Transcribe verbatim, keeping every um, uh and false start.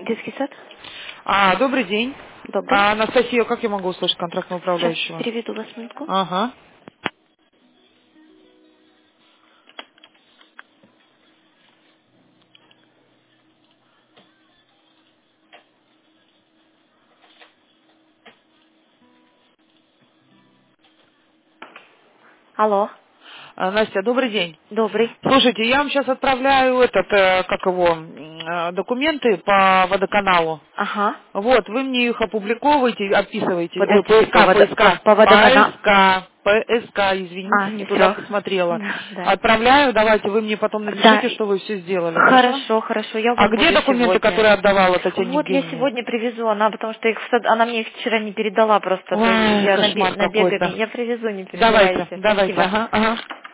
Детский сад? А, добрый день. Добрый. А, Анастасия, как я могу услышать контрактного Сейчас управляющего? переведу вас минутку. Ага. Алло. А, Настя, добрый день. Добрый. Слушайте, я вам сейчас отправляю этот, э, как его, м, э, документы по водоканалу. Ага. Вот, вы мне их опубликовываете, описываете. Ой, Подождите, по, ПСК, водо... по, ПСК, по водоканалу. ПСК, ПСК, А, извините, не туда ничего. посмотрела. Да, да. Отправляю, давайте, вы мне потом Да. напишите, что вы все сделали, хорошо? Хорошо, хорошо, я А вам где буду документы, сегодня. которые отдавала Татьяне Вот я Евгеньевне? сегодня привезу, она, потому что их в сад- она мне их вчера не передала просто, то есть Ой, я набе- кошмар набегами. какой-то. Я привезу, не Давайте, переживайте. давайте, Спасибо. ага, ага.